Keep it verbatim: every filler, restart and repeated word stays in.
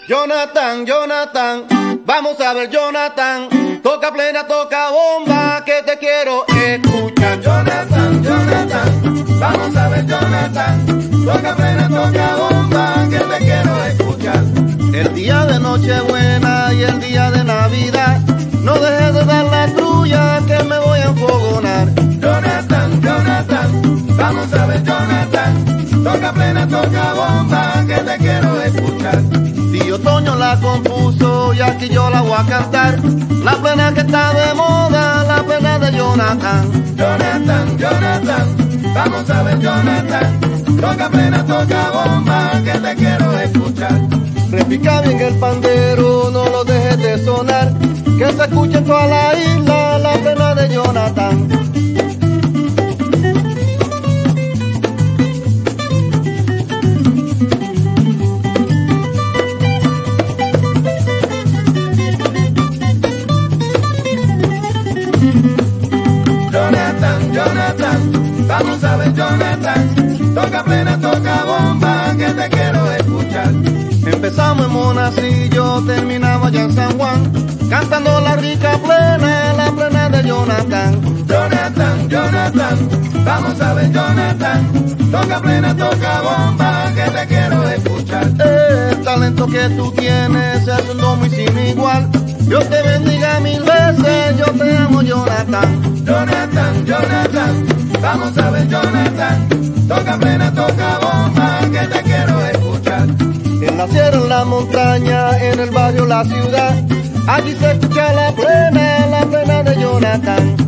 Jonathan, Jonathan, vamos a ver Jonathan, toca plena, toca bomba, que te quiero escuchar. Jonathan, Jonathan, vamos a ver Jonathan, toca plena, toca bomba, que te quiero escuchar. El día de Nochebuena y el día de Navidad, no dejes de dar la tuya que me voy a enfogonar. Jonathan, Jonathan, vamos a ver Jonathan, toca plena, toca bomba, que te quiero escuchar. Tío Toño la compuso y aquí yo la voy a cantar, la plena que está de moda, la plena de Jonathan. Jonathan, Jonathan, vamos a ver Jonathan, toca plena, toca bomba, que te quiero escuchar. Repica bien el pandero, no lo dejes de sonar, que se escuche en toda la isla la plena de Jonathan. Jonathan, Jonathan, vamos a ver Jonathan, toca plena, toca bomba, que te quiero escuchar. Empezamos en Monacillo, terminamos allá en San Juan, cantando la rica plena, la plena de Jonathan. Jonathan, Jonathan, vamos a ver Jonathan, toca plena, toca bomba, que te quiero escuchar. El talento que tú tienes es un don muy sin igual, Dios te bendiga mil veces, yo te amo Jonathan. Jonathan, Jonathan, vamos a ver Jonathan, toca plena, toca bomba, que te quiero escuchar. En la sierra, en la montaña, en el barrio, la ciudad, allí se escucha la plena, la plena de Jonathan.